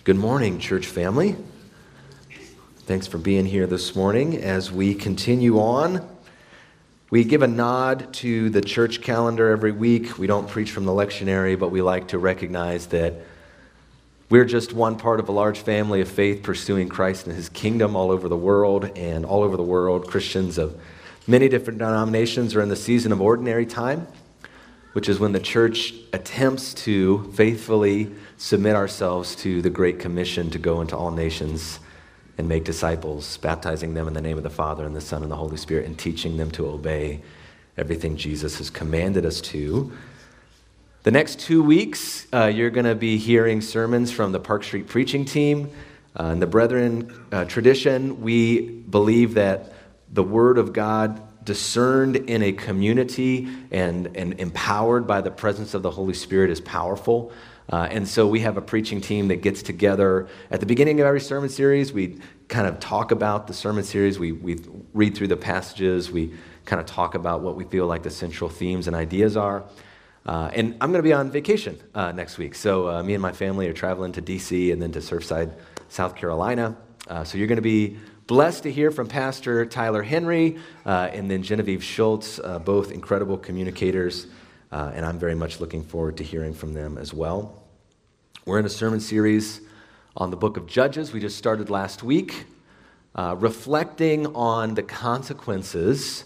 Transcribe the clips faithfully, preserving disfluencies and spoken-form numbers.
Good morning, church family. Thanks for being here this morning. As we continue on, we give a nod to the church calendar every week. We don't preach from the lectionary, but we like to recognize that we're just one part of a large family of faith pursuing Christ and His kingdom all over the world. And all over the world, Christians of many different denominations are in the season of ordinary time, which is when the church attempts to faithfully submit ourselves to the Great Commission to go into all nations and make disciples, baptizing them in the name of the Father and the Son and the Holy Spirit, and teaching them to obey everything Jesus has commanded us to. The next two weeks, uh, you're going to be hearing sermons from the Park Street preaching team. Uh, in the Brethren uh, tradition, we believe that the Word of God discerned in a community and, and empowered by the presence of the Holy Spirit is powerful. Uh, and so we have a preaching team that gets together at the beginning of every sermon series. We kind of talk about the sermon series. We, we read through the passages. We kind of talk about what we feel like the central themes and ideas are. Uh, and I'm going to be on vacation uh, next week. So uh, me and my family are traveling to D C and then to Surfside, South Carolina. Uh, so you're going to be blessed to hear from Pastor Tyler Henry uh, and then Genevieve Schultz, uh, both incredible communicators, uh, and I'm very much looking forward to hearing from them as well. We're in a sermon series on the book of Judges. We just started last week, uh, reflecting on the consequences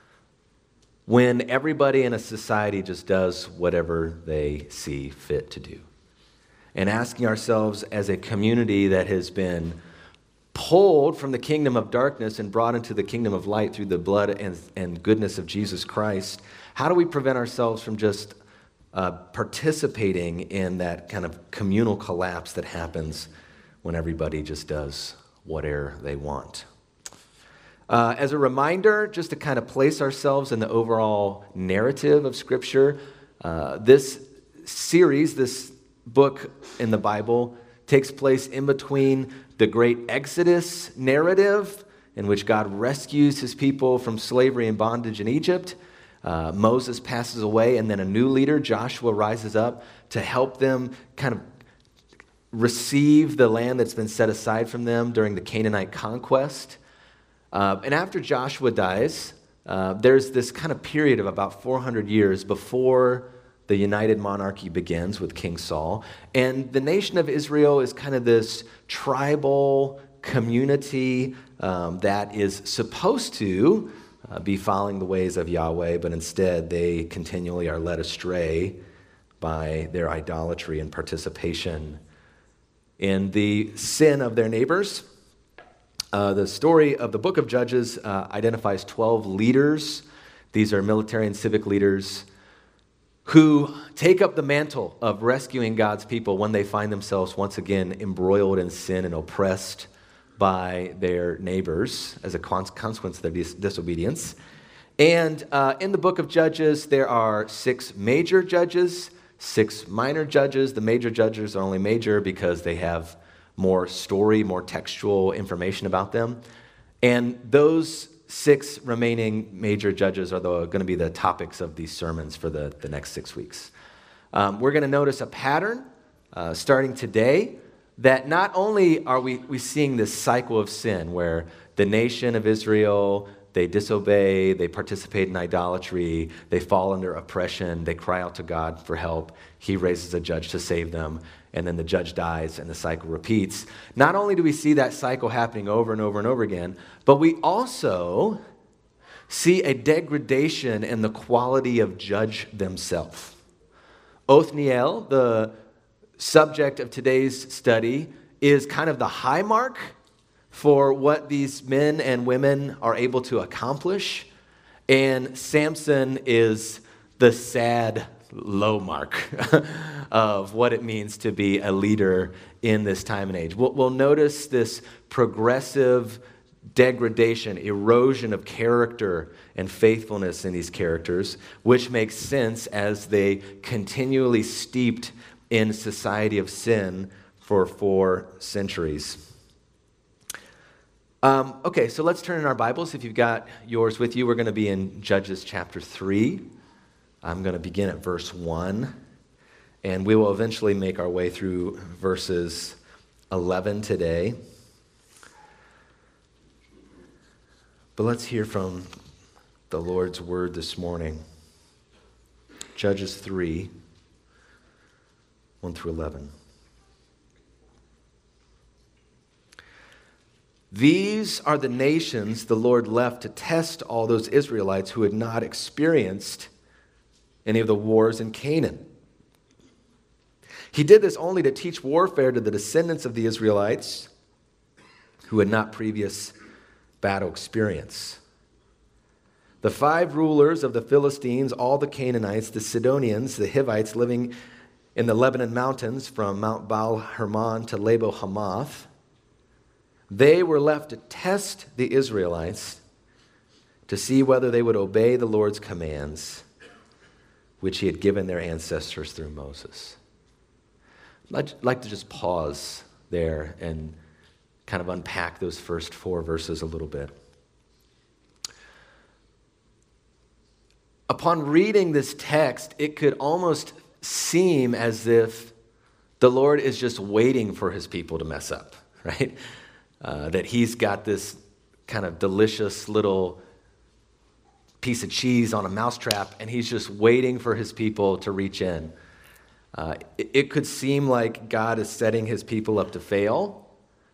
when everybody in a society just does whatever they see fit to do, and asking ourselves as a community that has been pulled from the kingdom of darkness and brought into the kingdom of light through the blood and, and goodness of Jesus Christ, how do we prevent ourselves from just uh, participating in that kind of communal collapse that happens when everybody just does whatever they want? Uh, as a reminder, just to kind of place ourselves in the overall narrative of Scripture, uh, this series, this book in the Bible, takes place in between the great Exodus narrative, in which God rescues His people from slavery and bondage in Egypt. Uh, Moses passes away, and then a new leader, Joshua, rises up to help them kind of receive the land that's been set aside from them during the Canaanite conquest. Uh, and after Joshua dies, uh, there's this kind of period of about four hundred years before the united monarchy begins with King Saul. And the nation of Israel is kind of this tribal community um, that is supposed to uh, be following the ways of Yahweh, but instead they continually are led astray by their idolatry and participation in the sin of their neighbors. Uh, the story of the book of Judges uh, identifies twelve leaders. These are military and civic leaders who take up the mantle of rescuing God's people when they find themselves once again embroiled in sin and oppressed by their neighbors as a consequence of their dis- disobedience. And uh, in the book of Judges, there are six major judges, six minor judges. The major judges are only major because they have more story, more textual information about them. And those six remaining major judges are the, going to be the topics of these sermons for the, the next six weeks. Um, we're going to notice a pattern uh, starting today that not only are we, we seeing this cycle of sin where the nation of Israel, they disobey, they participate in idolatry, they fall under oppression, they cry out to God for help, He raises a judge to save them, and then the judge dies and the cycle repeats. Not only do we see that cycle happening over and over and over again, but we also see a degradation in the quality of judge themselves. Othniel, the subject of today's study, is kind of the high mark for what these men and women are able to accomplish, and Samson is the sad low mark of what it means to be a leader in this time and age. We'll, we'll notice this progressive degradation, erosion of character and faithfulness in these characters, which makes sense as they continually steeped in society of sin for four centuries. Um, okay, so let's turn in our Bibles. If you've got yours with you, we're going to be in Judges chapter three. I'm going to begin at verse one, and we will eventually make our way through verses eleven today. But let's hear from the Lord's word this morning. Judges three, one through eleven. These are the nations the Lord left to test all those Israelites who had not experienced any of the wars in Canaan. He did this only to teach warfare to the descendants of the Israelites who had not previous battle experience. The five rulers of the Philistines, all the Canaanites, the Sidonians, the Hivites living in the Lebanon mountains from Mount Baal Hermon to Labo Hamath, they were left to test the Israelites to see whether they would obey the Lord's commands, which he had given their ancestors through Moses. I'd like to just pause there and kind of unpack those first four verses a little bit. Upon reading this text, it could almost seem as if the Lord is just waiting for his people to mess up, right? Uh, that he's got this kind of delicious little piece of cheese on a mousetrap, and he's just waiting for his people to reach in. Uh, it, it could seem like God is setting his people up to fail,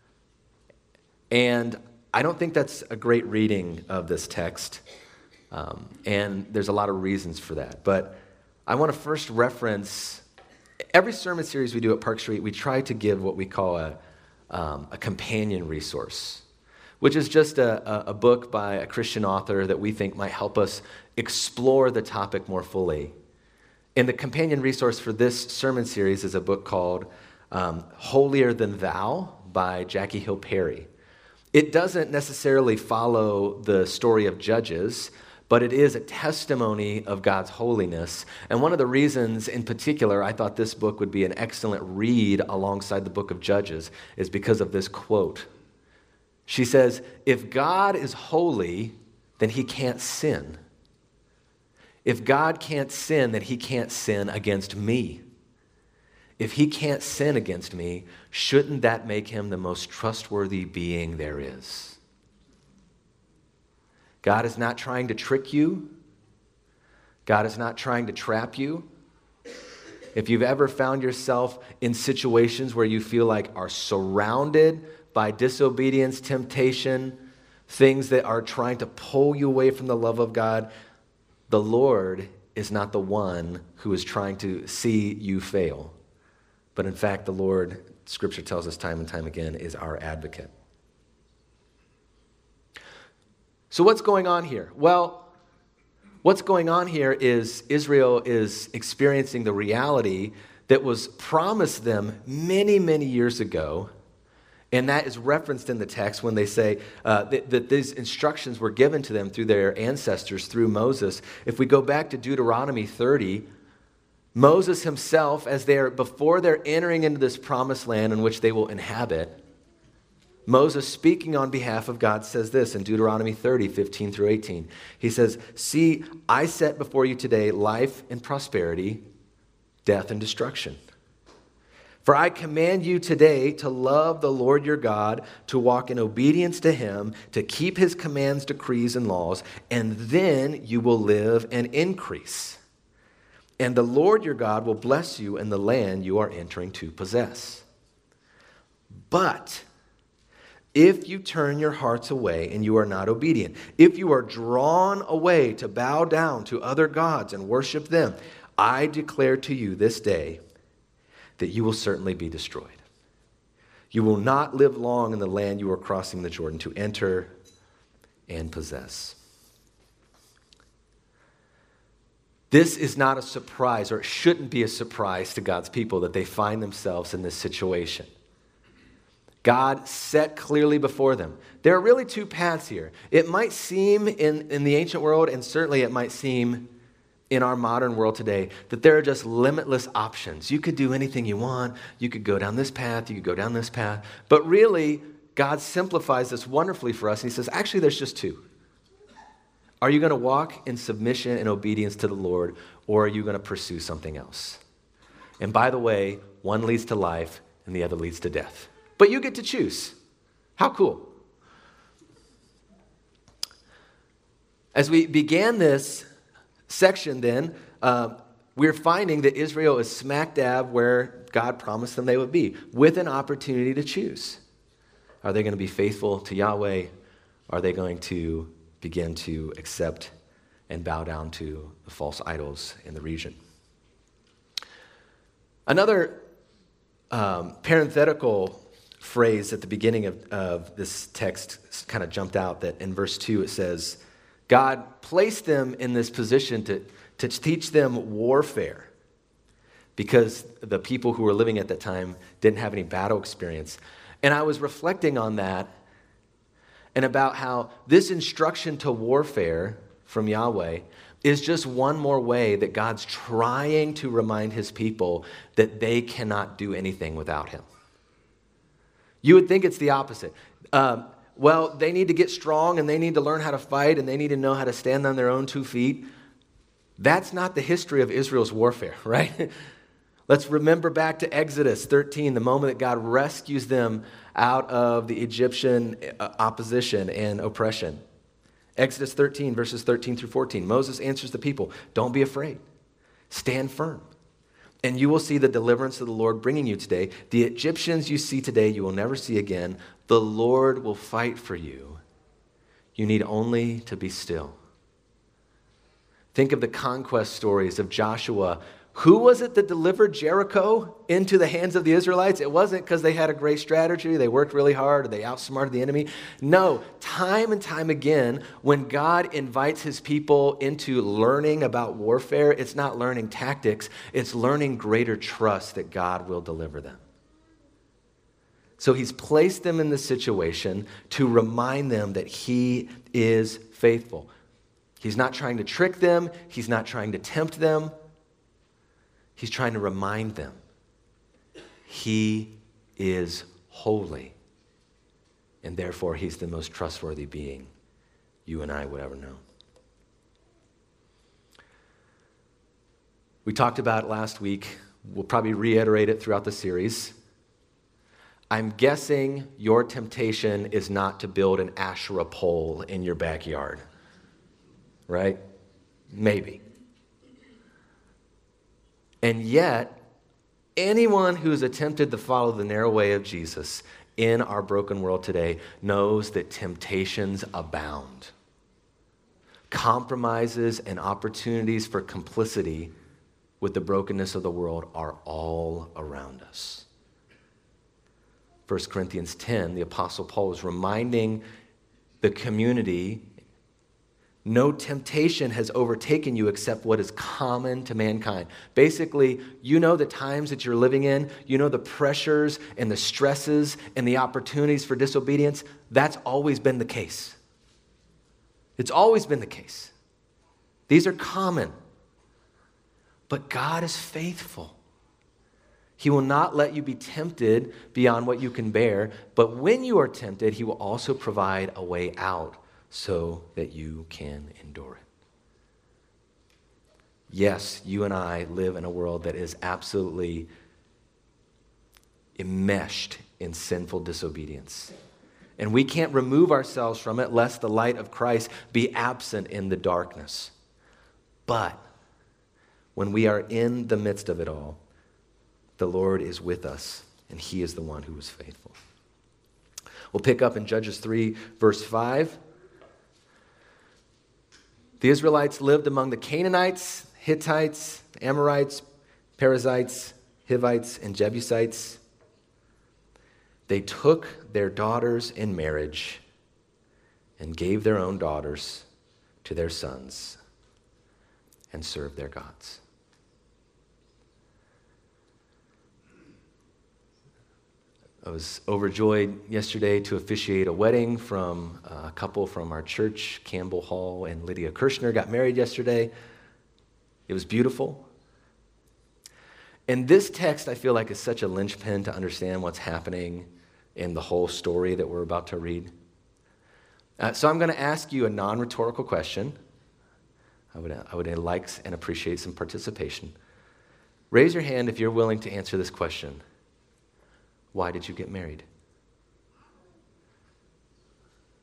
and I don't think that's a great reading of this text, um, and there's a lot of reasons for that. But I want to first reference, every sermon series we do at Park Street, we try to give what we call a Um, a companion resource, which is just a, a, a book by a Christian author that we think might help us explore the topic more fully. And the companion resource for this sermon series is a book called um, Holier Than Thou by Jackie Hill Perry. It doesn't necessarily follow the story of Judges, but it is a testimony of God's holiness. And one of the reasons in particular I thought this book would be an excellent read alongside the book of Judges is because of this quote. She says, "If God is holy, then he can't sin. If God can't sin, then he can't sin against me. If he can't sin against me, shouldn't that make him the most trustworthy being there is?" God is not trying to trick you. God is not trying to trap you. If you've ever found yourself in situations where you feel like are surrounded by disobedience, temptation, things that are trying to pull you away from the love of God, the Lord is not the one who is trying to see you fail. But in fact, the Lord, Scripture tells us time and time again, is our advocate. So what's going on here? Well, what's going on here is Israel is experiencing the reality that was promised them many, many years ago, and that is referenced in the text when they say uh, that, that these instructions were given to them through their ancestors, through Moses. If we go back to Deuteronomy thirty, Moses himself, as they're before they're entering into this promised land in which they will inhabit, Moses, speaking on behalf of God, says this in Deuteronomy thirty, fifteen through eighteen. He says, "See, I set before you today life and prosperity, death and destruction. For I command you today to love the Lord your God, to walk in obedience to him, to keep his commands, decrees, and laws, and then you will live and increase. And the Lord your God will bless you in the land you are entering to possess. But if you turn your hearts away and you are not obedient, if you are drawn away to bow down to other gods and worship them, I declare to you this day that you will certainly be destroyed. You will not live long in the land you are crossing the Jordan to enter and possess." This is not a surprise, or it shouldn't be a surprise to God's people that they find themselves in this situation. God set clearly before them. There are really two paths here. It might seem in, in the ancient world, and certainly it might seem in our modern world today, that there are just limitless options. You could do anything you want. You could go down this path. You could go down this path. But really, God simplifies this wonderfully for us. And he says, actually, there's just two. Are you going to walk in submission and obedience to the Lord, or are you going to pursue something else? And by the way, one leads to life and the other leads to death. But you get to choose. How cool. As we began this section then, uh, we're finding that Israel is smack dab where God promised them they would be, with an opportunity to choose. Are they going to be faithful to Yahweh? Are they going to begin to accept and bow down to the false idols in the region? Another um, parenthetical phrase at the beginning of, of this text kind of jumped out, that in verse two it says, God placed them in this position to, to teach them warfare, because the people who were living at that time didn't have any battle experience. And I was reflecting on that and about how this instruction to warfare from Yahweh is just one more way that God's trying to remind his people that they cannot do anything without him. You would think it's the opposite. Um, well, they need to get strong and they need to learn how to fight and they need to know how to stand on their own two feet. That's not the history of Israel's warfare, right? Let's remember back to Exodus thirteen, the moment that God rescues them out of the Egyptian opposition and oppression. Exodus thirteen, verses thirteen through fourteen. Moses answers the people, don't be afraid. Stand firm. And you will see the deliverance of the Lord bringing you today. The Egyptians you see today, you will never see again. The Lord will fight for you. You need only to be still. Think of the conquest stories of Joshua. Who was it that delivered Jericho into the hands of the Israelites? It wasn't because they had a great strategy, they worked really hard, or they outsmarted the enemy. No, time and time again, when God invites his people into learning about warfare, it's not learning tactics, it's learning greater trust that God will deliver them. So he's placed them in this situation to remind them that he is faithful. He's not trying to trick them, he's not trying to tempt them. He's trying to remind them he is holy, and therefore he's the most trustworthy being you and I would ever know. We talked about it last week. We'll probably reiterate it throughout the series. I'm guessing your temptation is not to build an Asherah pole in your backyard, right? Maybe. And yet, anyone who's attempted to follow the narrow way of Jesus in our broken world today knows that temptations abound. Compromises and opportunities for complicity with the brokenness of the world are all around us. First Corinthians ten, the Apostle Paul is reminding the community, no temptation has overtaken you except what is common to mankind. Basically, you know the times that you're living in, you know the pressures and the stresses and the opportunities for disobedience. That's always been the case. It's always been the case. These are common. But God is faithful. He will not let you be tempted beyond what you can bear, but when you are tempted, he will also provide a way out so that you can endure it. Yes, you and I live in a world that is absolutely enmeshed in sinful disobedience. And we can't remove ourselves from it lest the light of Christ be absent in the darkness. But when we are in the midst of it all, the Lord is with us, and he is the one who is faithful. We'll pick up in Judges three, verse five. The Israelites lived among the Canaanites, Hittites, Amorites, Perizzites, Hivites, and Jebusites. They took their daughters in marriage and gave their own daughters to their sons and served their gods. I was overjoyed yesterday to officiate a wedding from a couple from our church. Campbell Hall and Lydia Kirshner got married yesterday. It was beautiful. And this text, I feel like, is such a linchpin to understand what's happening in the whole story that we're about to read. Uh, so I'm going to ask you a non-rhetorical question. I would, I would like and appreciate some participation. Raise your hand if you're willing to answer this question. Why did you get married?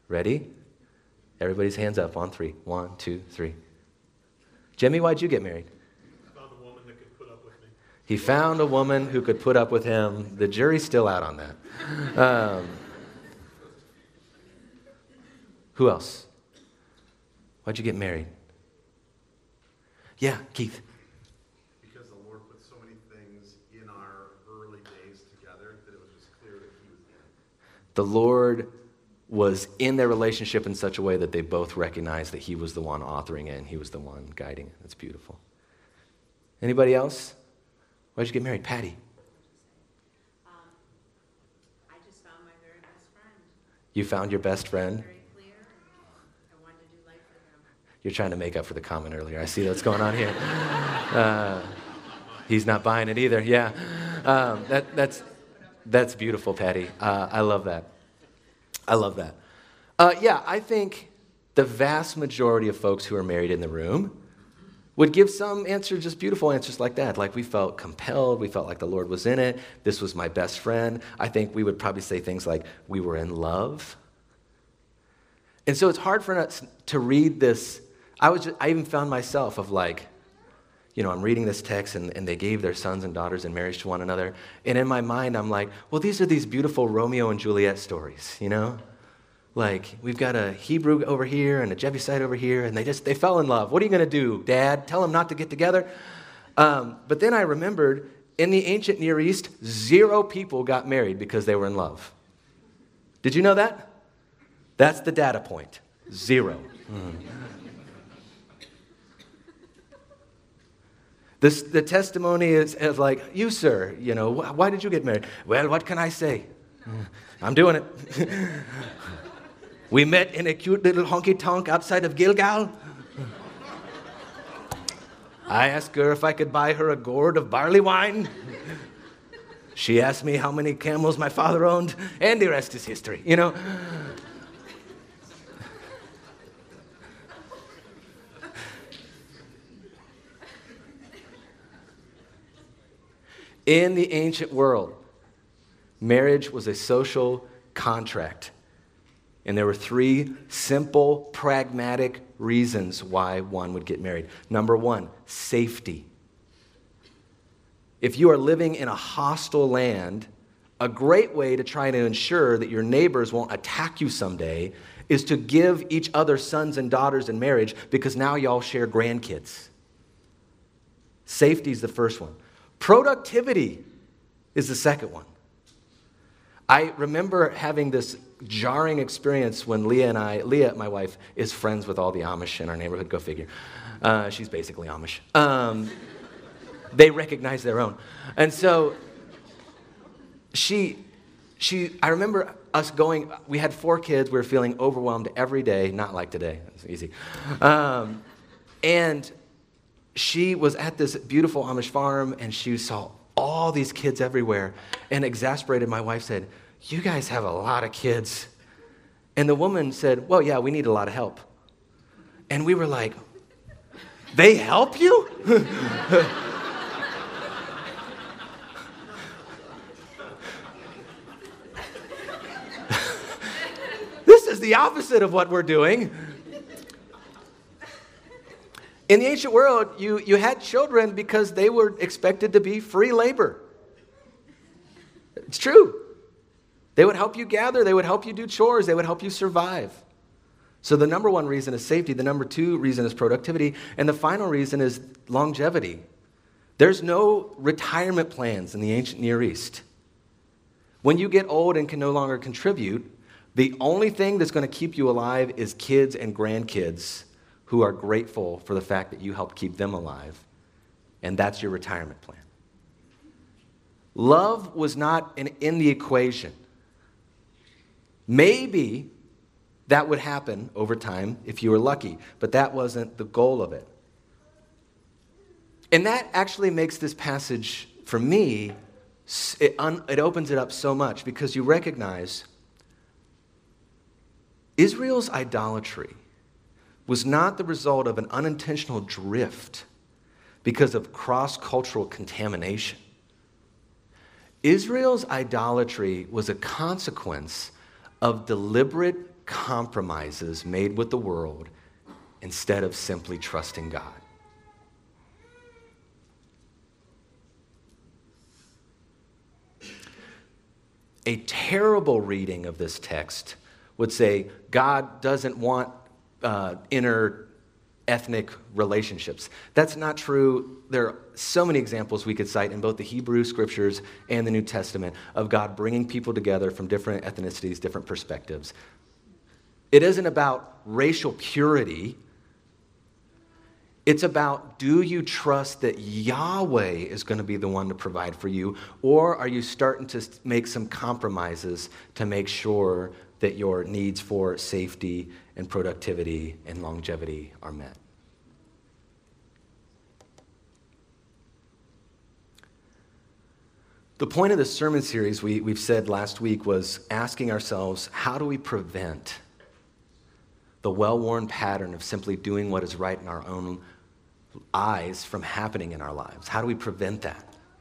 Ready? Everybody's hands up on three. One, two, three. Jimmy, why'd you get married? I found a woman that could put up with me. He found a woman who could put up with him. The jury's still out on that. Um, who else? Why'd you get married? Yeah, Keith. Because the Lord put so many things in our early days together that it was just clear that He was in it. The Lord was in their relationship in such a way that they both recognized that He was the one authoring it and He was the one guiding it. That's beautiful. Anybody else? Why'd you get married? Patty. Um, I just found my very best friend. You found your best friend? Very clear, and I wanted to do life with him. You're trying to make up for the comment earlier. I see what's going on here. Uh, he's not buying it either. Yeah. Um, that, that's, that's beautiful, Patty. Uh, I love that. I love that. Uh, yeah, I think the vast majority of folks who are married in the room would give some answer, just beautiful answers like that. Like we felt compelled, we felt like the Lord was in it, this was my best friend. I think we would probably say things like, we were in love. And so it's hard for us to read this. I was just, I even found myself of like, you know, I'm reading this text and, and they gave their sons and daughters in marriage to one another. And in my mind, I'm like, well, these are these beautiful Romeo and Juliet stories, you know? Like, we've got a Hebrew over here and a Jebusite over here, and they just, they fell in love. What are you going to do, Dad? Tell them not to get together? Um, but then I remembered, in the ancient Near East, zero people got married because they were in love. Did you know that? That's the data point. Zero. Mm. This, the testimony is, is like, you, sir, you know, wh- why did you get married? Well, what can I say? No. I'm doing it. We met in a cute little honky-tonk outside of Gilgal. I asked her if I could buy her a gourd of barley wine. She asked me how many camels my father owned, and the rest is history, you know. In the ancient world, marriage was a social contract. And there were three simple, pragmatic reasons why one would get married. Number one, safety. If you are living in a hostile land, a great way to try to ensure that your neighbors won't attack you someday is to give each other sons and daughters in marriage, because now y'all share grandkids. Safety is the first one. Productivity is the second one. I remember having this jarring experience when Leah and I, Leah, my wife, is friends with all the Amish in our neighborhood, go figure. Uh, she's basically Amish. Um, they recognize their own. And so she, she, I remember us going, we had four kids, we were feeling overwhelmed every day, not like today, it's easy. Um, and she was at this beautiful Amish farm, and she saw all these kids everywhere, and exasperated, my wife said, you guys have a lot of kids. And the woman said, well, yeah, we need a lot of help. And we were like, they help you? This is the opposite of what we're doing. In the ancient world, you, you had children because they were expected to be free labor. It's true. They would help you gather. They would help you do chores. They would help you survive. So the number one reason is safety. The number two reason is productivity. And the final reason is longevity. There's no retirement plans in the ancient Near East. When you get old and can no longer contribute, the only thing that's going to keep you alive is kids and grandkids who are grateful for the fact that you helped keep them alive. And that's your retirement plan. Love was not in, in the equation. Maybe that would happen over time if you were lucky, but that wasn't the goal of it. And that actually makes this passage, for me, it, un, it opens it up so much, because you recognize Israel's idolatry was not the result of an unintentional drift because of cross-cultural contamination. Israel's idolatry was a consequence of deliberate compromises made with the world instead of simply trusting God. A terrible reading of this text would say God doesn't want uh, inner ethnic relationships. That's not true. There are so many examples we could cite in both the Hebrew scriptures and the New Testament of God bringing people together from different ethnicities, different perspectives. It isn't about racial purity. It's about, do you trust that Yahweh is going to be the one to provide for you, or are you starting to make some compromises to make sure that your needs for safety and productivity and longevity are met? The point of this sermon series, we, we've said last week, was asking ourselves, how do we prevent the well-worn pattern of simply doing what is right in our own eyes from happening in our lives? How do we prevent that?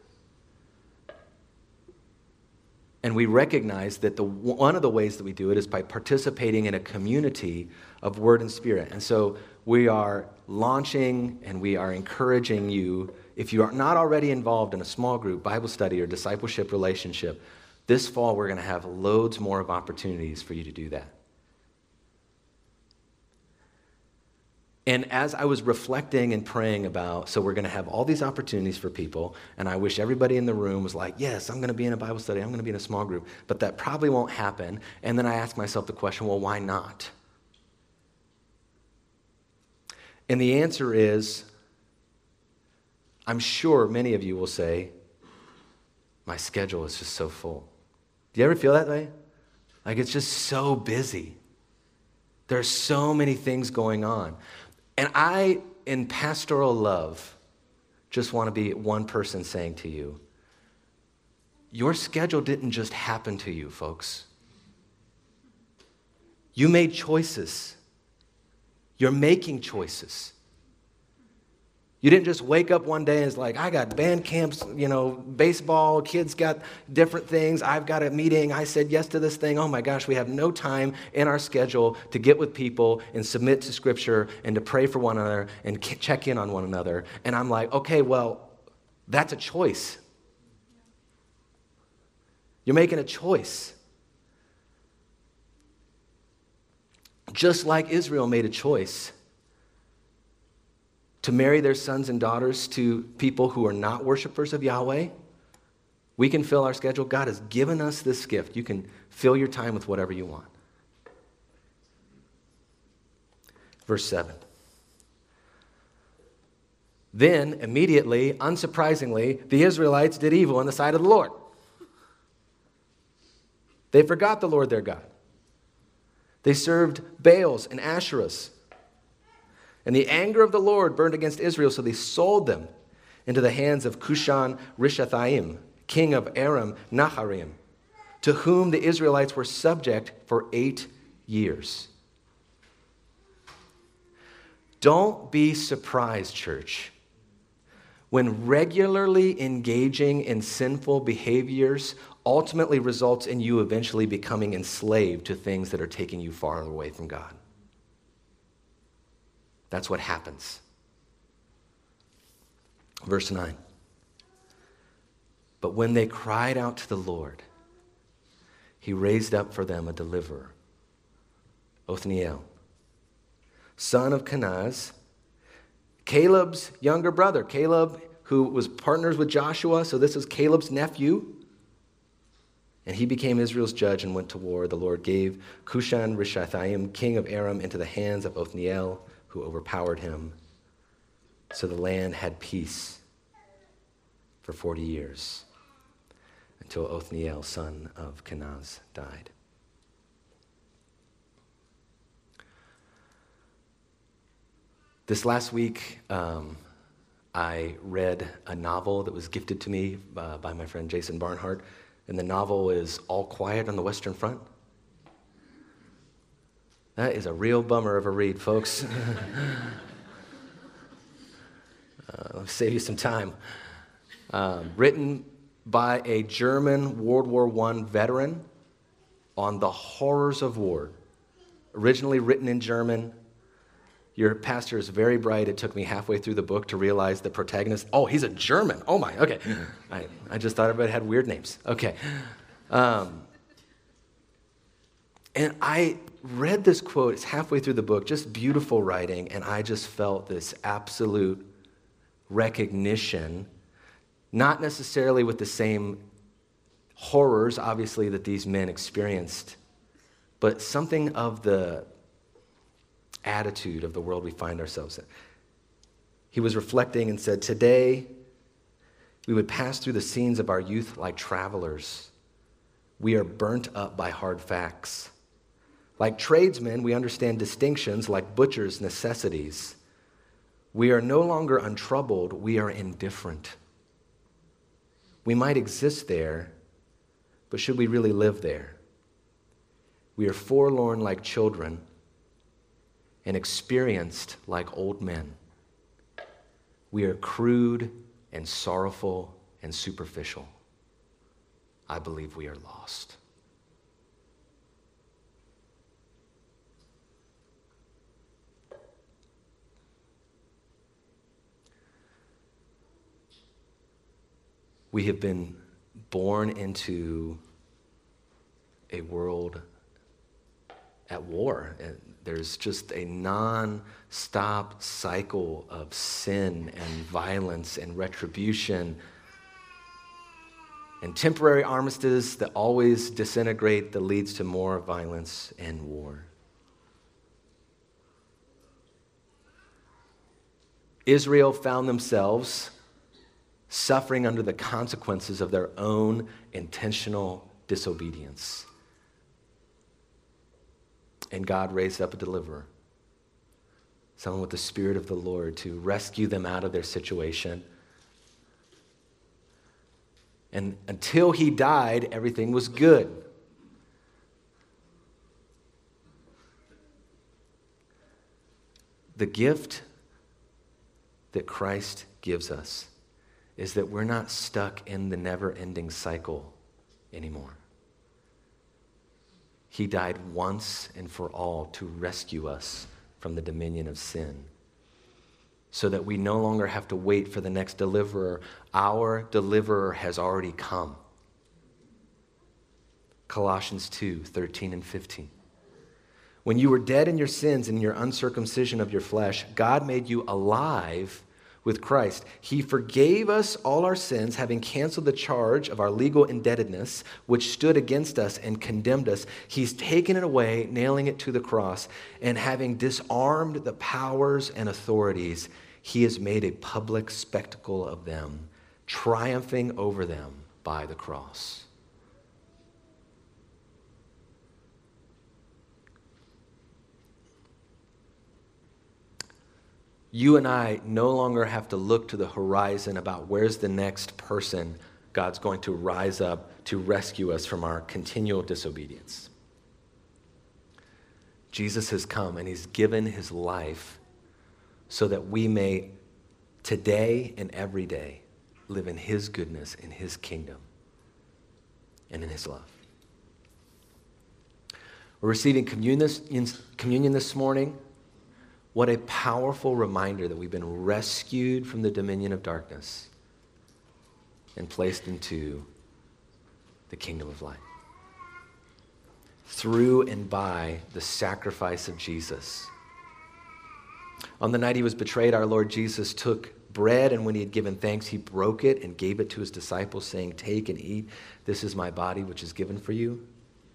And we recognize that the one of the ways that we do it is by participating in a community of Word and Spirit. And so we are launching and we are encouraging you, if you are not already involved in a small group, Bible study, or discipleship relationship, this fall we're going to have loads more of opportunities for you to do that. And as I was reflecting and praying about, so we're going to have all these opportunities for people, and I wish everybody in the room was like, yes, I'm going to be in a Bible study, I'm going to be in a small group, but that probably won't happen. And then I asked myself the question, well, why not? And the answer is, I'm sure many of you will say, my schedule is just so full. Do you ever feel that way? Like it's just so busy. There's so many things going on. And I, in pastoral love, just want to be one person saying to you, your schedule didn't just happen to you, folks. You made choices. You're making choices. You didn't just wake up one day and it's like, I got band camps, you know, baseball, kids got different things. I've got a meeting. I said yes to this thing. Oh my gosh, we have no time in our schedule to get with people and submit to Scripture and to pray for one another and check in on one another. And I'm like, okay, well, that's a choice. You're making a choice. Just like Israel made a choice to marry their sons and daughters to people who are not worshipers of Yahweh, we can fill our schedule. God has given us this gift. You can fill your time with whatever you want. Verse seven. Then, immediately, unsurprisingly, the Israelites did evil in the sight of the Lord. They forgot the Lord their God. They served Baals and Asherahs. And the anger of the Lord burned against Israel, so they sold them into the hands of Cushan Rishathaim, king of Aram Naharaim, to whom the Israelites were subject for eight years. Don't be surprised, church, when regularly engaging in sinful behaviors ultimately results in you eventually becoming enslaved to things that are taking you far away from God. That's what happens. Verse nine. But when they cried out to the Lord, he raised up for them a deliverer, Othniel, son of Kenaz, Caleb's younger brother. Caleb, who was partners with Joshua, so this is Caleb's nephew. And he became Israel's judge and went to war. The Lord gave Cushan Rishathaim, king of Aram, into the hands of Othniel, who overpowered him. So the land had peace for forty years until Othniel, son of Kenaz, died. This last week, um, I read a novel that was gifted to me uh, by my friend Jason Barnhart, and the novel is All Quiet on the Western Front. That is a real bummer of a read, folks. uh, I'll save you some time. Um, written by a German World War One veteran on the horrors of war. originally written in German. Your pastor is very bright. It took me halfway through the book to realize the protagonist, oh, he's a German. Oh my, okay. I, I just thought everybody had weird names. Okay. Um, and I read this quote, it's halfway through the book, just beautiful writing, and I just felt this absolute recognition, not necessarily with the same horrors, obviously, that these men experienced, but something of the attitude of the world we find ourselves in. He was reflecting and said, today, we would pass through the scenes of our youth like travelers. We are burnt up by hard facts. Like tradesmen, we understand distinctions like butchers' necessities. We are no longer untroubled, we are indifferent. We might exist there, but should we really live there? We are forlorn like children and experienced like old men. We are crude and sorrowful and superficial. I believe we are lost. We have been born into a world at war. And there's just a non-stop cycle of sin and violence and retribution and temporary armistice that always disintegrate, that leads to more violence and war. Israel found themselves suffering under the consequences of their own intentional disobedience. And God raised up a deliverer, someone with the Spirit of the Lord to rescue them out of their situation. And until he died, everything was good. The gift that Christ gives us is that we're not stuck in the never-ending cycle anymore. He died once and for all to rescue us from the dominion of sin, so that we no longer have to wait for the next deliverer. Our deliverer has already come. Colossians two, thirteen and fifteen. When you were dead in your sins and your uncircumcision of your flesh, God made you alive with Christ. He forgave us all our sins, having canceled the charge of our legal indebtedness, which stood against us and condemned us. He's taken it away, nailing it to the cross, and having disarmed the powers and authorities, he has made a public spectacle of them, triumphing over them by the cross. You and I no longer have to look to the horizon about where's the next person God's going to rise up to rescue us from our continual disobedience. Jesus has come and he's given his life so that we may today and every day live in his goodness, in his kingdom, and in his love. We're receiving communion this morning. What a powerful reminder that we've been rescued from the dominion of darkness and placed into the kingdom of light through and by the sacrifice of Jesus. On the night he was betrayed, our Lord Jesus took bread, and when he had given thanks, he broke it and gave it to his disciples, saying, "Take and eat. This is my body, which is given for you.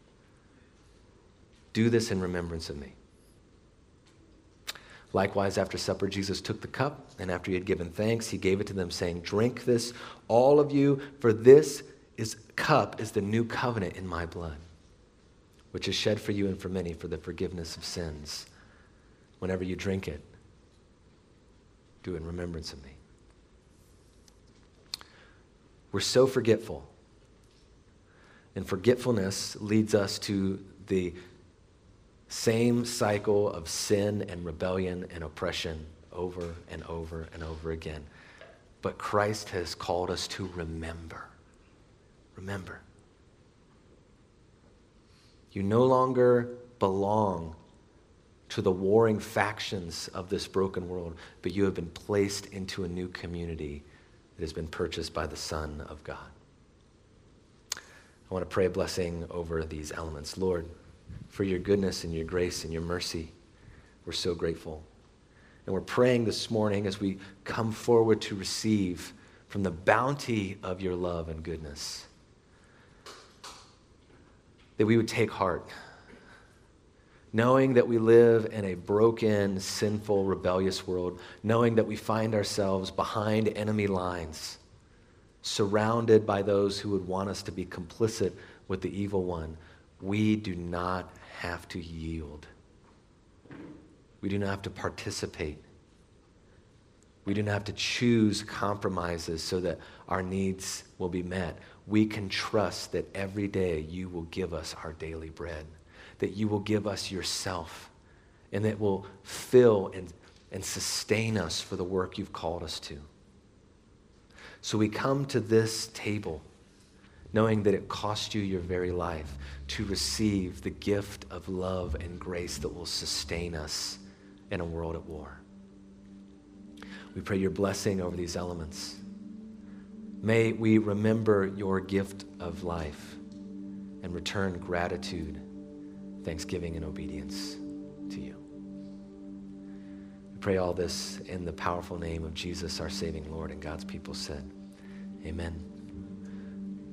Do this in remembrance of me." Likewise, after supper, Jesus took the cup, and after he had given thanks, he gave it to them, saying, "Drink this, all of you, for this is cup is the new covenant in my blood, which is shed for you and for many for the forgiveness of sins. Whenever you drink it, do it in remembrance of me." We're so forgetful, and forgetfulness leads us to the same cycle of sin and rebellion and oppression over and over and over again. But Christ has called us to remember. Remember. You no longer belong to the warring factions of this broken world, but you have been placed into a new community that has been purchased by the Son of God. I want to pray a blessing over these elements. Lord, for your goodness and your grace and your mercy, we're so grateful. And we're praying this morning as we come forward to receive from the bounty of your love and goodness, that we would take heart, knowing that we live in a broken, sinful, rebellious world, knowing that we find ourselves behind enemy lines, surrounded by those who would want us to be complicit with the evil one. We do not have to yield. We do not have to participate. We do not have to choose compromises so that our needs will be met. We can trust that every day you will give us our daily bread, that you will give us yourself, and that will fill and, and sustain us for the work you've called us to. So we come to this table knowing that it cost you your very life to receive the gift of love and grace that will sustain us in a world at war. We pray your blessing over these elements. May we remember your gift of life and return gratitude, thanksgiving, and obedience to you. We pray all this in the powerful name of Jesus, our saving Lord, and God's people said, amen.